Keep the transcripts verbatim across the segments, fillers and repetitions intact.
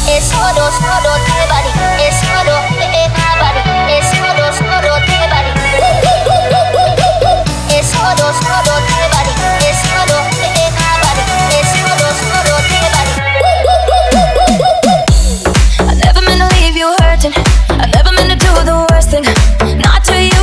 Es solo, solo te body. Es solo te body. Es solo, solo te body. Es solo, solo te body. Es solo te body. Es solo, solo te body. I never meant to leave you hurting. I never meant to do the worst thing. Not to you.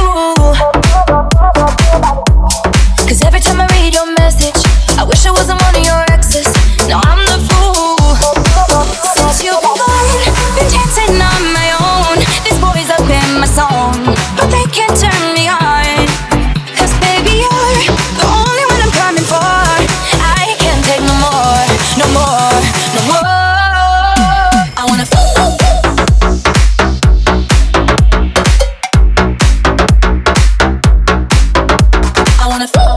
Cause every time I read your message, I wish I wasn't one of your exes. No, I'm the fool. Since you've been gone, been dancing on my own. These boys up in my zone, but they can't turn me on. Cause baby, you're the only one I'm coming for. I can't take no more, no more, no more. I wanna f- I wanna f-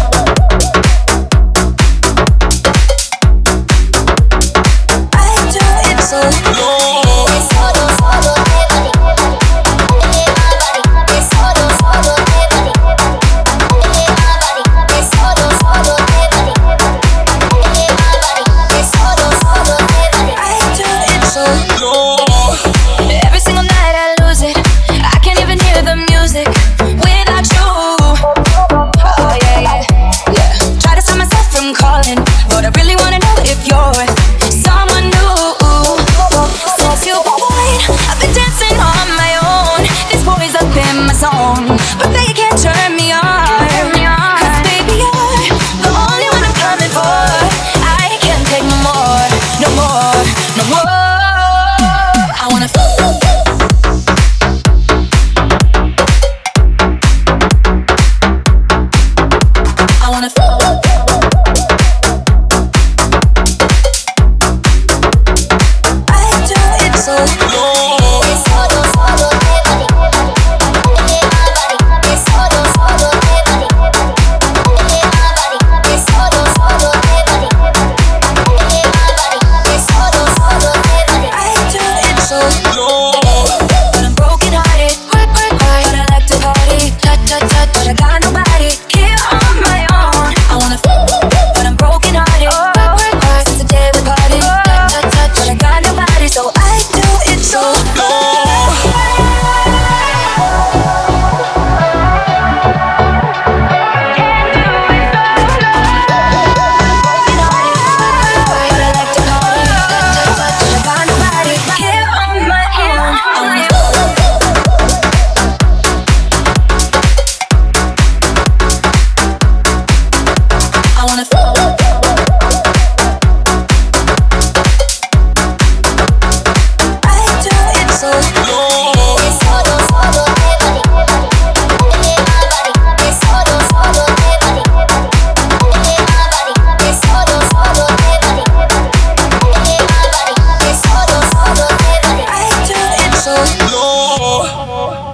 Every single night I lose it. I can't even hear the music without you. Oh yeah, yeah, yeah. Try to stop myself from calling, but I really wanna know if you're someone new. Since you've been gone, I've been dancing on my own. These boys up in my zone, but they can't turn me on. Cause baby, you're the only one I'm coming for. I can't take no more, no more, no more. I wanna f- I wanna f- I do it so Es solo, solo te body. Es solo, solo te body. Es solo, solo te body. Es solo, solo te body. I do it so but I'm broken hearted. But I like to party. Touch, touch, touch, but I got nobody here on my own. I wanna f- but I'm broken hearted. Since the day we party. Touch, touch, touch, but I got nobody. So I do it so I wanna f- I do it so Es solo, solo te body. Es solo, solo te body. Es solo, solo te body. Es solo, solo te body. I do it so